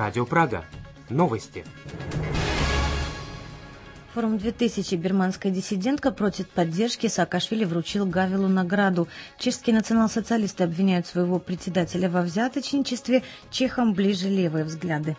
Радио Прага. Новости. Форум 2000. Бирманская диссидентка просит поддержки. Саакашвили вручил Гавелу награду. Чешские национал-социалисты обвиняют своего председателя во взяточничестве. Чехам ближе левые взгляды.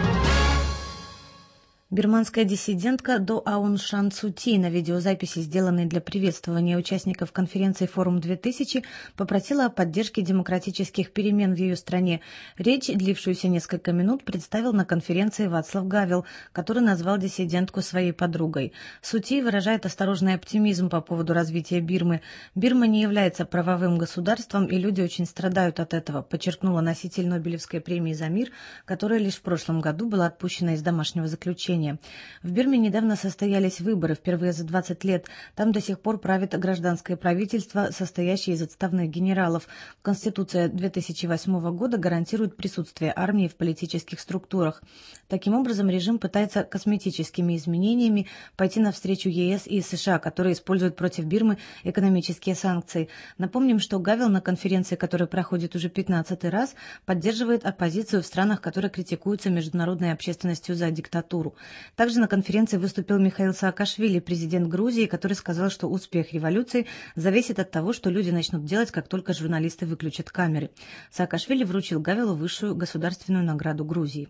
Бирманская диссидентка До Аун Сан Су Кyi на видеозаписи, сделанной для приветствования участников конференции «Форум 2000», попросила о поддержке демократических перемен в ее стране. Речь, длившуюся несколько минут, представил на конференции Вацлав Гавел, который назвал диссидентку своей подругой. Су Кyi выражает осторожный оптимизм по поводу развития Бирмы. Бирма не является правовым государством, и люди очень страдают от этого, подчеркнула носитель Нобелевской премии за мир, которая лишь в прошлом году была отпущена из домашнего заключения. В Бирме недавно состоялись выборы, впервые за 20 лет. Там до сих пор правит гражданское правительство, состоящее из отставных генералов. Конституция 2008 года гарантирует присутствие армии в политических структурах. Таким образом, режим пытается косметическими изменениями пойти навстречу ЕС и США, которые используют против Бирмы экономические санкции. Напомним, что Гавел на конференции, которая проходит уже 15-й раз, поддерживает оппозицию в странах, которые критикуются международной общественностью за диктатуру. Также на конференции выступил Михаил Саакашвили, президент Грузии, который сказал, что успех революции зависит от того, что люди начнут делать, как только журналисты выключат камеры. Саакашвили вручил Гавелу высшую государственную награду Грузии.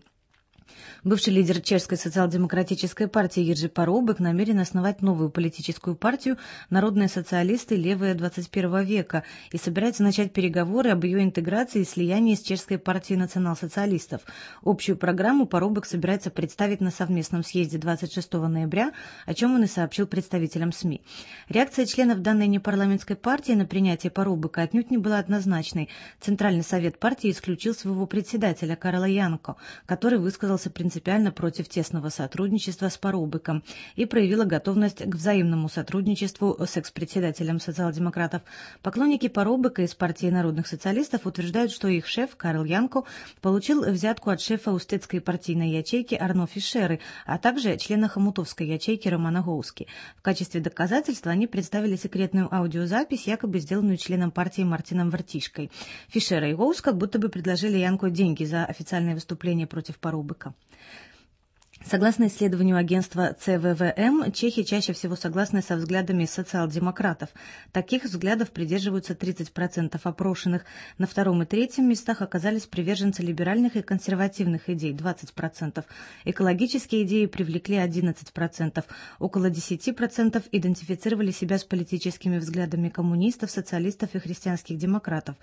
Бывший лидер Чешской социал-демократической партии Ержи Парубек намерен основать новую политическую партию «Народные социалисты. Левые 21 века» и собирается начать переговоры об ее интеграции и слиянии с Чешской партией национал-социалистов. Общую программу Парубек собирается представить на совместном съезде 26 ноября, о чем он и сообщил представителям СМИ. Реакция членов данной непарламентской партии на принятие Парубека отнюдь не была однозначной. Центральный совет партии исключил своего председателя Карла Янко, который высказался принципиально против тесного сотрудничества с Парубеком и проявила готовность к взаимному сотрудничеству с экс-председателем социал-демократов. Поклонники Парубека из партии народных социалистов утверждают, что их шеф Карл Янко получил взятку от шефа устецкой партийной ячейки Арно Фишеры, а также члена хомутовской ячейки Романа Гоуски. В качестве доказательства они представили секретную аудиозапись, якобы сделанную членом партии Мартином Вартишкой. Фишера и Гоуска будто бы предложили Янко деньги за официальное выступление против Парубека. Согласно исследованию агентства ЦВВМ, чехи чаще всего согласны со взглядами социал-демократов. Таких взглядов придерживаются 30% опрошенных. На втором и третьем местах оказались приверженцы либеральных и консервативных идей – 20%. Экологические идеи привлекли 11%. Около 10% идентифицировали себя с политическими взглядами коммунистов, социалистов и христианских демократов.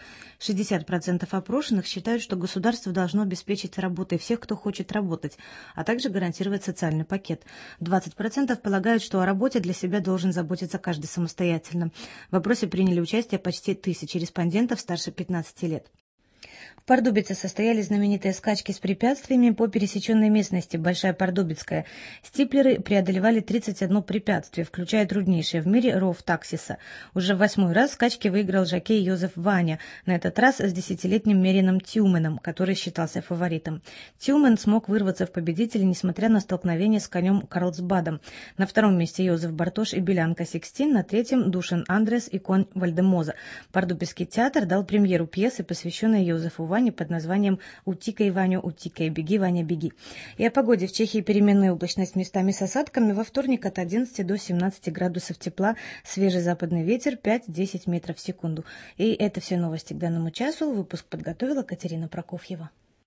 60% опрошенных считают, что государство должно обеспечить работой всех, кто хочет работать, а также гарантировать социальный пакет. 20% полагают, что о работе для себя должен заботиться каждый самостоятельно. В опросе приняли участие почти 1000 респондентов старше 15 лет. В Пардубице состоялись знаменитые скачки с препятствиями по пересеченной местности Большая Пардубицкая. Стиплеры преодолевали 31 препятствие, включая труднейшее в мире ров Таксиса. Уже в 8-й раз скачки выиграл жокей Йозеф Ваня, на этот раз с 10-летним Мерином Тюменом, который считался фаворитом. Тюмен смог вырваться в победители, несмотря на столкновение с конем Карлсбадом. На втором месте Йозеф Бартош и Белянка Сикстин, на третьем Душан Андрес и конь Вальдемоза. Пардубицкий театр дал премьеру пьесы, посвященной Йозефу Ване под названием «Утикай, Ваня, утикай, беги, Ваня, беги». И о погоде. В Чехии переменная облачность местами с осадками. Во вторник от 11 до 17 градусов тепла, свежий западный ветер 5-10 метров в секунду. И это все новости к данному часу. Выпуск подготовила Катерина Прокофьева.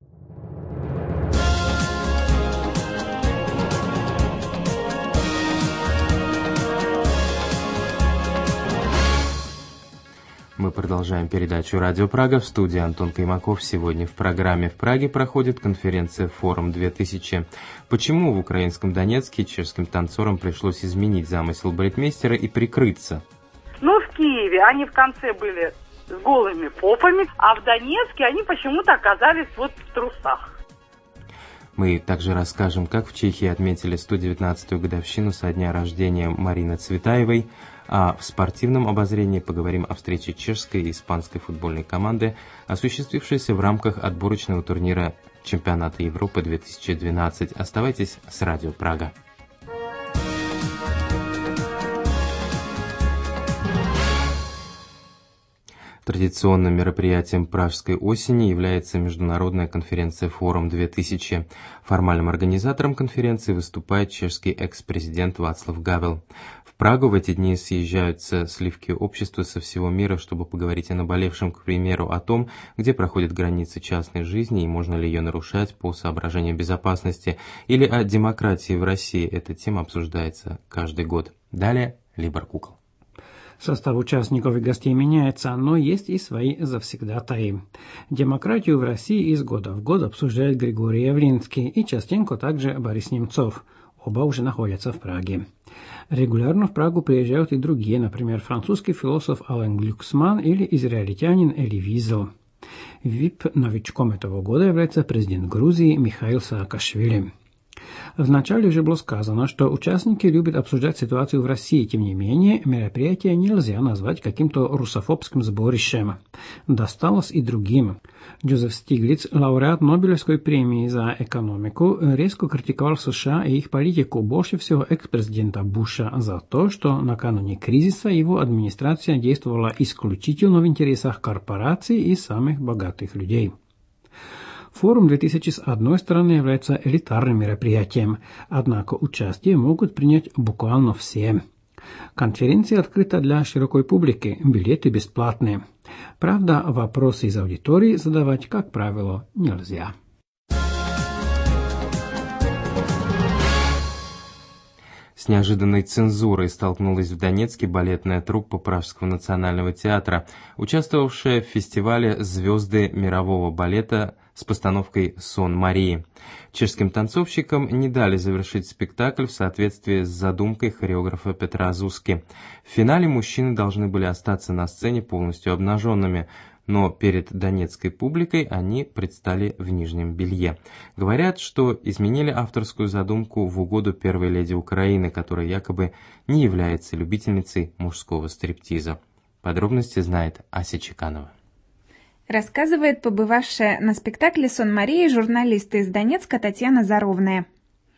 Мы продолжаем передачу «Радио Прага». В студии Антон Каймаков. Сегодня в программе в Праге проходит конференция «Форум 2000». Почему в украинском Донецке чешским танцорам пришлось изменить замысел балетмейстера и прикрыться? В Киеве они в конце были с голыми попами, а в Донецке они почему-то оказались в трусах. Мы также расскажем, как в Чехии отметили 119-ю годовщину со дня рождения Марины Цветаевой, а в спортивном обозрении поговорим о встрече чешской и испанской футбольной команды, осуществившейся в рамках отборочного турнира Чемпионата Европы 2012. Оставайтесь с Радио Прага. Традиционным мероприятием Пражской осени является международная конференция «Форум-2000». Формальным организатором конференции выступает чешский экс-президент Václav Havel. В Прагу в эти дни съезжаются сливки общества со всего мира, чтобы поговорить о наболевшем, к примеру, о том, где проходят границы частной жизни и можно ли ее нарушать по соображениям безопасности, или о демократии в России. Эта тема обсуждается каждый год. Далее Либор Кукол. Состав участников и гостей меняется, но есть и свои завсегдатаи. Демократию в России из года в год обсуждает Григорий Явлинский и частенько также Борис Немцов. Оба уже находятся в Праге. Регулярно в Прагу приезжают и другие, например, французский философ Ален Глюксман или израильтянин Эли Визел. ВИП-новичком этого года является президент Грузии Михаил Саакашвили. Вначале уже было сказано, что участники любят обсуждать ситуацию в России, тем не менее, мероприятие нельзя назвать каким-то русофобским сборищем. Досталось и другим. Джозеф Стиглиц, лауреат Нобелевской премии за экономику, резко критиковал США и их политику, больше всего экс-президента Буша, за то, что накануне кризиса его администрация действовала исключительно в интересах корпораций и самых богатых людей. Форум 2000 с одной стороны является элитарным мероприятием, однако участие могут принять буквально все. Конференция открыта для широкой публики, билеты бесплатные. Правда, вопросы из аудитории задавать, как правило, нельзя. С неожиданной цензурой столкнулась в Донецке балетная труппа Пражского национального театра, участвовавшая в фестивале «Звезды мирового балета» с постановкой «Сон Марии». Чешским танцовщикам не дали завершить спектакль в соответствии с задумкой хореографа Петра Зузки. В финале мужчины должны были остаться на сцене полностью обнаженными, но перед донецкой публикой они предстали в нижнем белье. Говорят, что изменили авторскую задумку в угоду первой леди Украины, которая якобы не является любительницей мужского стриптиза. Подробности знает Ася Чеканова. Рассказывает побывавшая на спектакле «Сон Марии» журналист из Донецка Татьяна Заровная.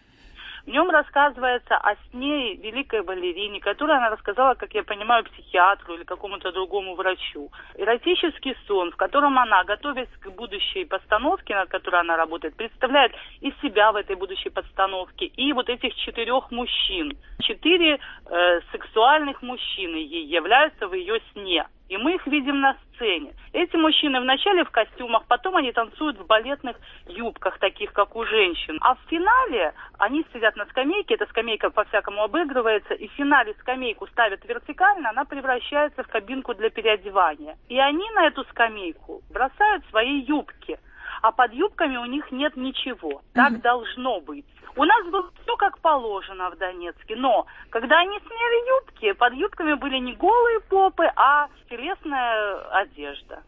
В нем рассказывается о сне великой балерине, которую она рассказала, как я понимаю, психиатру или какому-то другому врачу. Эротический сон, в котором она, готовясь к будущей постановке, над которой она работает, представляет и себя в этой будущей постановке, и вот этих 4 мужчин. 4 сексуальных мужчины ей являются в ее сне. И мы их видим на сцене. Эти мужчины вначале в костюмах, потом они танцуют в балетных юбках, таких как у женщин. А в финале они сидят на скамейке, эта скамейка по-всякому обыгрывается, и в финале скамейку ставят вертикально, она превращается в кабинку для переодевания. И они на эту скамейку бросают свои юбки, а под юбками у них нет ничего. Так должно быть. У нас было все как положено в Донецке, но когда они сняли юбки, под юбками были не голые попы, а телесная одежда.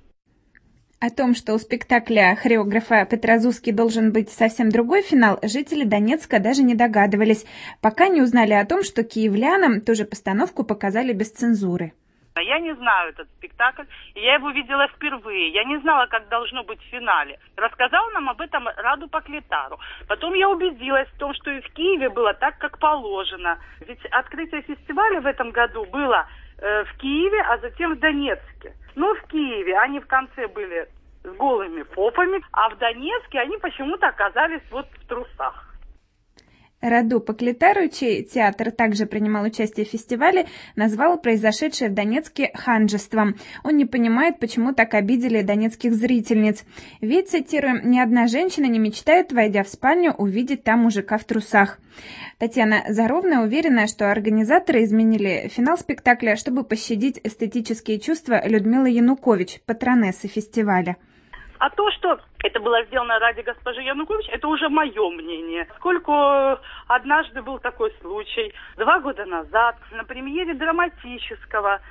О том, что у спектакля хореографа Петра Зузки должен быть совсем другой финал, жители Донецка даже не догадывались, пока не узнали о том, что киевлянам ту же постановку показали без цензуры. Я не знаю этот спектакль, и я его видела впервые. Я не знала, как должно быть в финале. Рассказал нам об этом Раду Поклитару. Потом я убедилась в том, что и в Киеве было так, как положено. Ведь открытие фестиваля в этом году было в Киеве, а затем в Донецке. Но в Киеве они в конце были с голыми попами, а в Донецке они почему-то оказались вот в трусах. Раду Поклитару, чей театр также принимал участие в фестивале, назвал произошедшее в Донецке ханжеством. Он не понимает, почему так обидели донецких зрительниц. Ведь, цитируем, «ни одна женщина не мечтает, войдя в спальню, увидеть там мужика в трусах». Татьяна Заровная уверена, что организаторы изменили финал спектакля, чтобы пощадить эстетические чувства Людмилы Янукович, патронессы фестиваля. А то, что это было сделано ради госпожи Янукович, это уже мое мнение. Поскольку однажды был такой случай, 2 года назад, на премьере в драматическом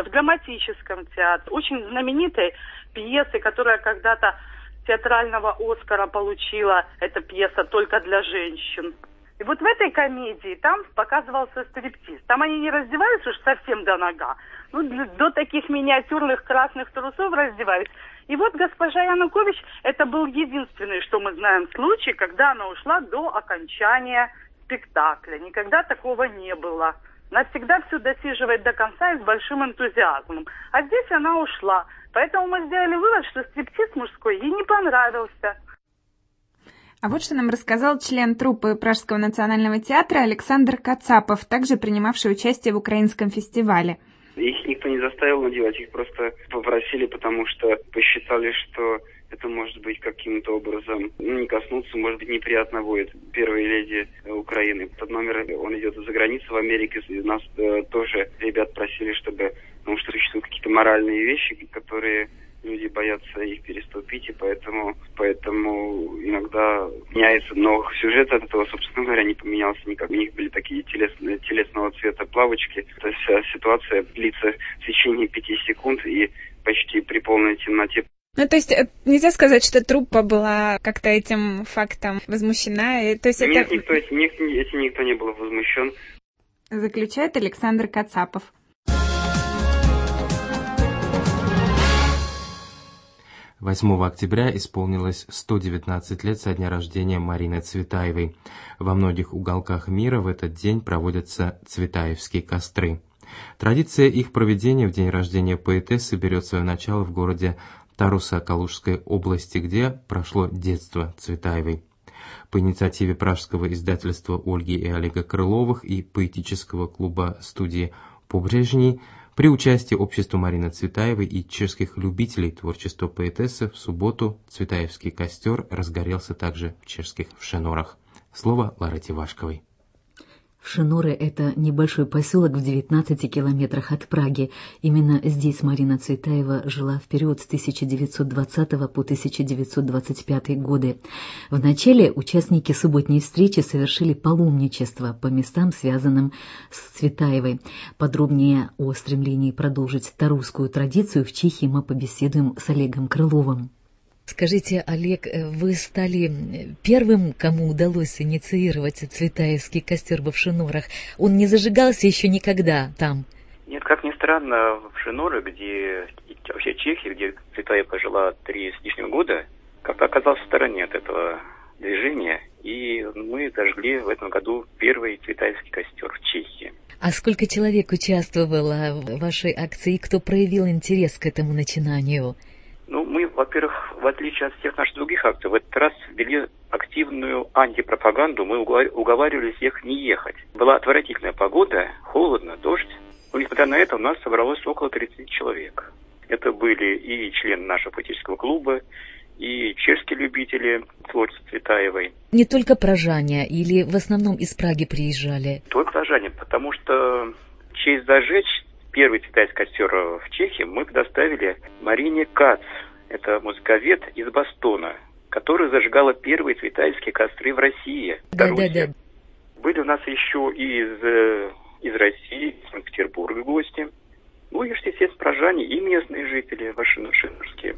театре, очень знаменитой пьесы, которая когда-то театрального Оскара получила, эта пьеса «Только для женщин». И вот в этой комедии там показывался стриптиз. Там они не раздеваются уж совсем до нога, до таких миниатюрных красных трусов раздевались. И вот госпожа Янукович, это был единственный, что мы знаем, случай, когда она ушла до окончания спектакля. Никогда такого не было. Она всегда все досиживает до конца и с большим энтузиазмом. А здесь она ушла. Поэтому мы сделали вывод, что стриптиз мужской ей не понравился. А вот что нам рассказал член труппы Пражского национального театра Александр Кацапов, также принимавший участие в украинском фестивале. Их никто не заставил надевать, их просто попросили, потому что посчитали, что это может быть каким-то образом, не коснуться, может быть, неприятно будет первой леди Украины. Этот номер, он идет за границей в Америке, и нас тоже ребят просили, чтобы, потому что существуют какие-то моральные вещи, которые люди боятся их переступить, и поэтому иногда меняется. Но сюжет от этого, собственно говоря, не поменялся никак. У них были такие телесного цвета плавочки. То есть ситуация длится в течение 5 секунд и почти при полной темноте. Ну, то есть нельзя сказать, что труппа была как-то этим фактом возмущена? То есть Нет, этим никто не был возмущен. Заключает Александр Кацапов. 8 октября исполнилось 119 лет со дня рождения Марины Цветаевой. Во многих уголках мира в этот день проводятся цветаевские костры. Традиция их проведения в день рождения поэтессы берет свое начало в городе Таруса Калужской области, где прошло детство Цветаевой. По инициативе пражского издательства Ольги и Олега Крыловых и поэтического клуба студии «Побрежний» при участии общества Марины Цветаевой и чешских любителей творчества поэтессы в субботу Цветаевский костер разгорелся также в чешских Вшенорах. Слово Ларете Вашковой. Вшеноры – это небольшой поселок в 19 километрах от Праги. Именно здесь Марина Цветаева жила в период с 1920 по 1925 годы. Вначале участники субботней встречи совершили паломничество по местам, связанным с Цветаевой. Подробнее о стремлении продолжить тарусскую традицию в Чехии мы побеседуем с Олегом Крыловым. Скажите, Олег, вы стали первым, кому удалось инициировать Цветаевский костер во Вшенорах? Он не зажигался еще никогда там? Нет, как ни странно, в Вшеноры, где вообще Чехия, где Цветаева жила 3 с лишним года, как-то оказался в стороне от этого движения, и мы зажгли в этом году первый Цветаевский костер в Чехии. А сколько человек участвовало в вашей акции, и кто проявил интерес к этому начинанию? Ну, мы, во-первых, в отличие от всех наших других акций, в этот раз ввели активную антипропаганду. Мы уговаривали всех не ехать. Была отвратительная погода, холодно, дождь. Но, несмотря на это, у нас собралось около 30 человек. Это были и члены нашего поэтического клуба, и чешские любители творчества Цветаевой. Не только пражане, или в основном из Праги приезжали? Только пражане, потому что в честь зажечь первый Цветаевский костер в Чехии мы предоставили Марине Кац. Это музыковед из Бостона, которая зажигала первые Цветаевские костры в России. Да. Были у нас еще и из России, из Санкт-Петербурга гости. Ну и, естественно, пражане и местные жители Вшенорские.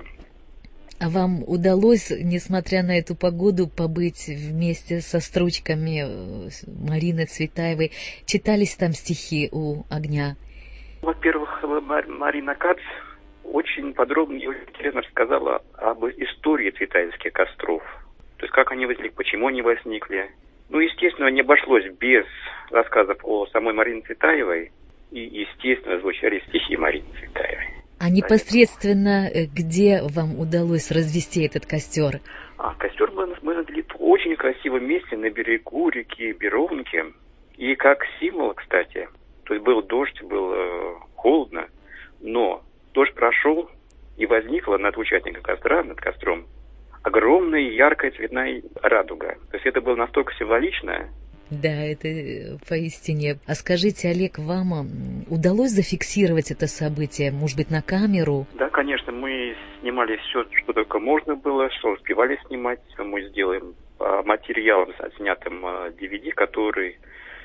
А вам удалось, несмотря на эту погоду, побыть вместе со строчками Марины Цветаевой? Читались там стихи у огня? Во-первых, Марина Кац очень подробно и очень интересно рассказала об истории Цветаевских костров. То есть, как они возникли, почему они возникли. Ну, естественно, не обошлось без рассказов о самой Марине Цветаевой. И, естественно, звучали стихи Марины Цветаевой. А непосредственно где вам удалось развести этот костер? Костер мы развели в очень красивом месте на берегу реки Беровники. И как символ, кстати, то есть был дождь, было холодно, но дождь прошел, и возникла над участником костра, над костром, огромная яркая цветная радуга. То есть это было настолько символично. Да, это поистине. А скажите, Олег, вам удалось зафиксировать это событие, может быть, на камеру? Да, конечно, мы снимали все, что только можно было, что успевали снимать. Мы сделаем по материалам, снятым DVD, который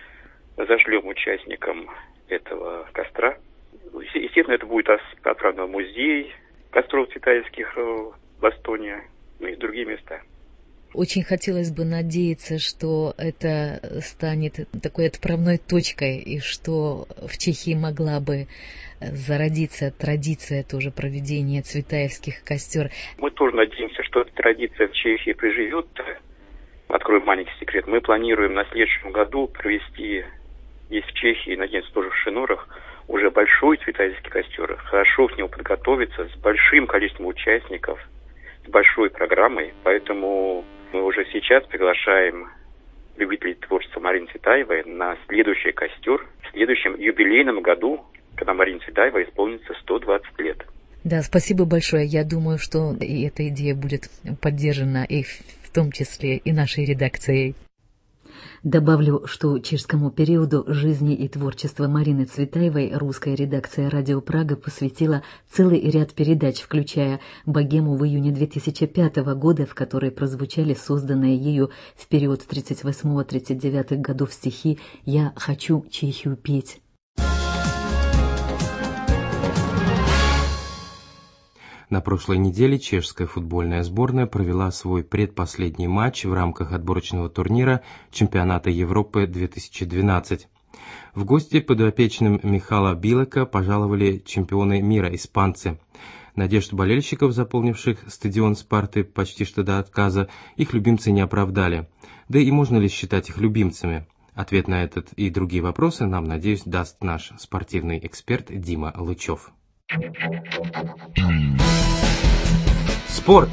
зашлем участникам этого костра. Естественно, это будет отправлено в музей костров Цветаевских в Бостоне, ну и в другие места. Очень хотелось бы надеяться, что это станет такой отправной точкой, и что в Чехии могла бы зародиться традиция тоже проведения Цветаевских костер. Мы тоже надеемся, что эта традиция в Чехии приживет. Открою маленький секрет. Мы планируем на следующем году провести здесь в Чехии, надеюсь, тоже в Вшенорах, уже большой Цветаевский костер, хорошо хорошо к нему подготовиться с большим количеством участников, с большой программой. Поэтому мы уже сейчас приглашаем любителей творчества Марины Цветаевой на следующий костер в следующем юбилейном году, когда Марине Цветаевой исполнится 120 лет. Да, спасибо большое. Я думаю, что и эта идея будет поддержана, и в том числе и нашей редакцией. Добавлю, что чешскому периоду жизни и творчества Марины Цветаевой русская редакция «Радио Прага» посвятила целый ряд передач, включая «Богему» в июне 2005 года, в которой прозвучали созданные ею в период 1938-1939 годов стихи «Я хочу Чехию петь». На прошлой неделе чешская футбольная сборная провела свой предпоследний матч в рамках отборочного турнира Чемпионата Европы 2012. В гости подопечным Михала Билека пожаловали чемпионы мира испанцы. Надежд болельщиков, заполнивших стадион Спарты почти что до отказа, их любимцы не оправдали. Да и можно ли считать их любимцами? Ответ на этот и другие вопросы нам, надеюсь, даст наш спортивный эксперт Дима Лычев. Спорт.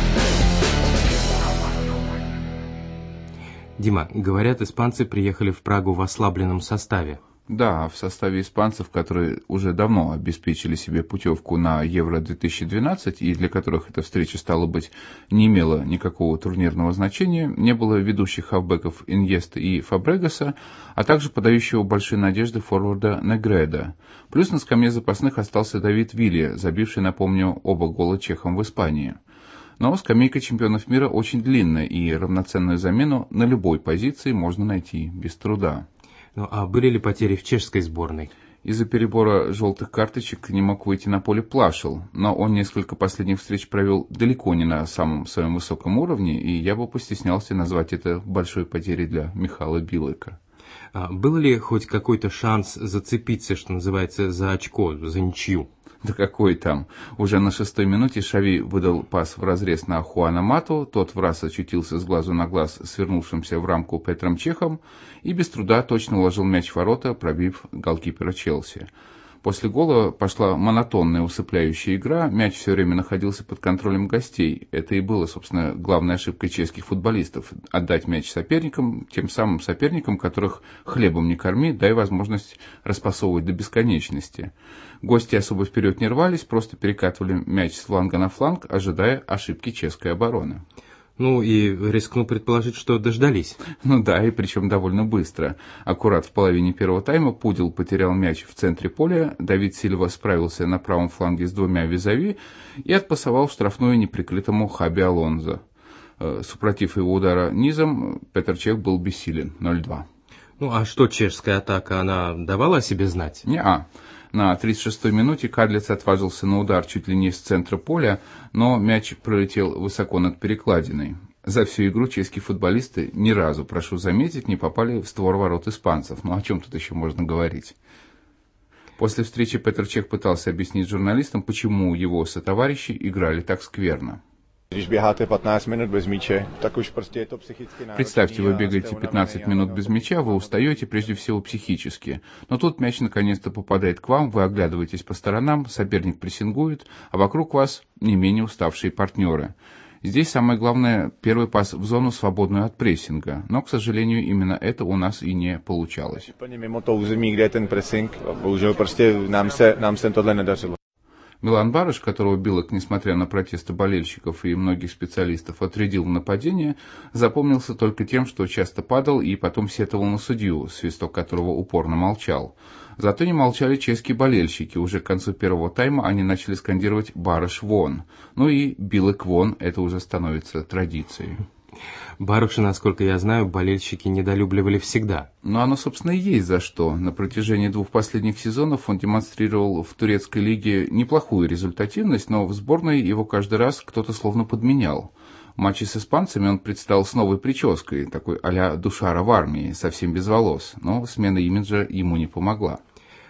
Дима, говорят, испанцы приехали в Прагу в ослабленном составе. Да, в составе испанцев, которые уже давно обеспечили себе путевку на Евро-2012 и для которых эта встреча, стала быть, не имела никакого турнирного значения, не было ведущих хавбеков Иньеста и Фабрегаса, а также подающего большие надежды форварда Негреда. Плюс на скамье запасных остался Давид Вилья, забивший, напомню, оба гола чехам в Испании. Но скамейка чемпионов мира очень длинная, и равноценную замену на любой позиции можно найти без труда. Ну а были ли потери в чешской сборной? Из-за перебора желтых карточек не мог выйти на поле Плашел, но он несколько последних встреч провел далеко не на самом своем высоком уровне, и я бы постеснялся назвать это большой потерей для Михала Билека. Был ли хоть какой-то шанс зацепиться, что называется, за очко, за ничью? Да какой там. Уже на 6-й минуте Шави выдал пас в разрез на Хуана Мату, тот враз очутился с глазу на глаз с вернувшимся в рамку Петром Чехом и без труда точно уложил мяч в ворота, пробив голкипера Челси. После гола пошла монотонная усыпляющая игра, мяч все время находился под контролем гостей. Это и было, собственно, главной ошибкой чешских футболистов – отдать мяч соперникам, тем самым соперникам, которых хлебом не корми, дай возможность распасовывать до бесконечности. Гости особо вперед не рвались, просто перекатывали мяч с фланга на фланг, ожидая ошибки чешской обороны. Ну и рискну предположить, что дождались. Ну да, и причем довольно быстро. Аккурат в половине первого тайма Пудел потерял мяч в центре поля, Давид Сильва справился на правом фланге с двумя визави и отпасовал в штрафную неприкрытому Хаби Алонзо. Супротив его удара низом, Петр Чех был бессилен, 0-2. Ну а что чешская атака, она давала о себе знать? Не-а. На 36-й минуте Кадлиц отважился на удар чуть ли не с центра поля, но мяч пролетел высоко над перекладиной. За всю игру чешские футболисты ни разу, прошу заметить, не попали в створ ворот испанцев. Ну о чем тут еще можно говорить? После встречи Петр Чех пытался объяснить журналистам, почему его сотоварищи играли так скверно. Представьте, вы бегаете 15 минут без мяча, вы устаете прежде всего психически. Но тут мяч наконец-то попадает к вам, вы оглядываетесь по сторонам, соперник прессингует, а вокруг вас не менее уставшие партнеры. Здесь самое главное – первый пас в зону, свободную от прессинга. Но, к сожалению, именно это у нас и не получалось. Милан Барыш, которого Билек, несмотря на протесты болельщиков и многих специалистов, отрядил в нападение, запомнился только тем, что часто падал и потом сетовал на судью, свисток которого упорно молчал. Зато не молчали чешские болельщики. Уже к концу первого тайма они начали скандировать «Барыш вон». Ну и «Билек вон» — это уже становится традицией. Барыша, насколько я знаю, болельщики недолюбливали всегда. Но оно, собственно, и есть за что. На протяжении 2 последних сезонов он демонстрировал в турецкой лиге неплохую результативность, но в сборной его каждый раз кто-то словно подменял. В матче с испанцами он предстал с новой прической, такой а-ля Душара в армии, совсем без волос, но смена имиджа ему не помогла.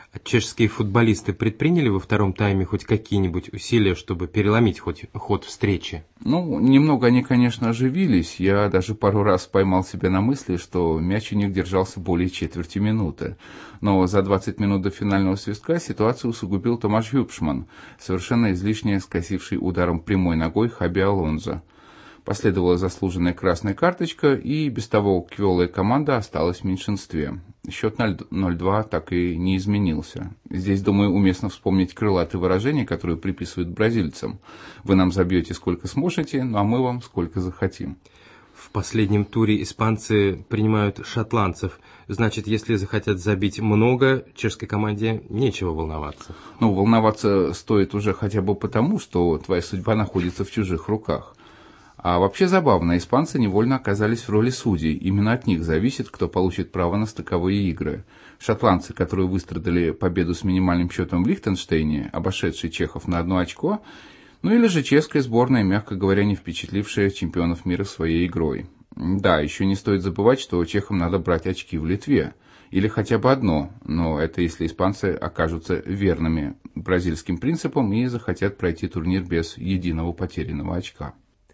Чешские футболисты предприняли во втором тайме хоть какие-нибудь усилия, чтобы переломить хоть ход встречи? Немного они, конечно, оживились. Я даже пару раз поймал себя на мысли, что мяч у них держался более четверти минуты. Но за 20 минут до финального свистка ситуацию усугубил Томаш Юпшман, совершенно излишне скосивший ударом прямой ногой Хаби Алонзо. Последовала заслуженная красная карточка, и без того квелая команда осталась в меньшинстве. Счет 0-2 так и не изменился. Здесь, думаю, уместно вспомнить крылатые выражения, которые приписывают бразильцам. Вы нам забьете сколько сможете, а мы вам сколько захотим. В последнем туре испанцы принимают шотландцев. Значит, если захотят забить много, чешской команде нечего волноваться. Волноваться стоит уже хотя бы потому, что твоя судьба находится в чужих руках. А вообще забавно, испанцы невольно оказались в роли судей. Именно от них зависит, кто получит право на стыковые игры. Шотландцы, которые выстрадали победу с минимальным счетом в Лихтенштейне, обошедшие чехов на 1 очко, или же чешская сборная, мягко говоря, не впечатлившая чемпионов мира своей игрой. Да, еще не стоит забывать, что чехам надо брать очки в Литве. Или хотя бы одно, но это если испанцы окажутся верными бразильским принципам и захотят пройти турнир без единого потерянного очка.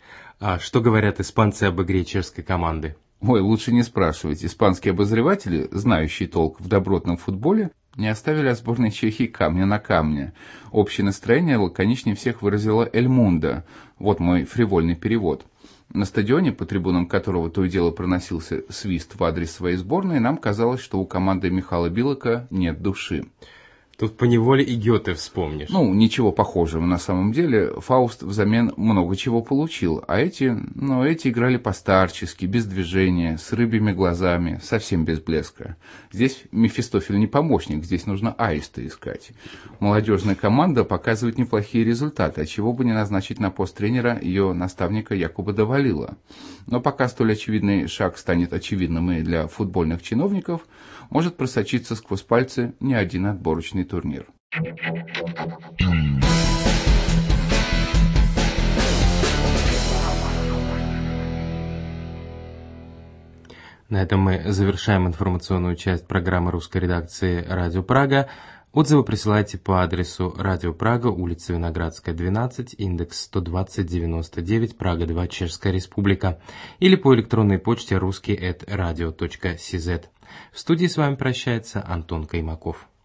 А что говорят испанцы об игре чешской команды? Лучше не спрашивать. Испанские обозреватели, знающие толк в добротном футболе, не оставили от сборной Чехии камня на камне. Общее настроение лаконичнее всех выразила Эль Мундо. Вот мой фривольный перевод. На стадионе, по трибунам которого то и дело проносился свист в адрес своей сборной, нам казалось, что у команды Михала Билока нет души. Тут поневоле и Гёте вспомнишь. Ничего похожего на самом деле. Фауст взамен много чего получил, а эти играли постарчески, без движения, с рыбьими глазами, совсем без блеска. Здесь Мефистофель не помощник, здесь нужно аиста искать. Молодежная команда показывает неплохие результаты, отчего бы не назначить на пост тренера ее наставника Якуба Давалила. Но пока столь очевидный шаг станет очевидным и для футбольных чиновников, может просочиться сквозь пальцы не один отборочный турнир. На этом мы завершаем информационную часть программы русской редакции «Радио Прага». Отзывы присылайте по адресу Радио Прага, улица Виноградская, 12, индекс 12099, Прага 2, Чешская Республика, или по электронной почте rusский@radio.cz. В студии с вами прощается Антон Каймаков.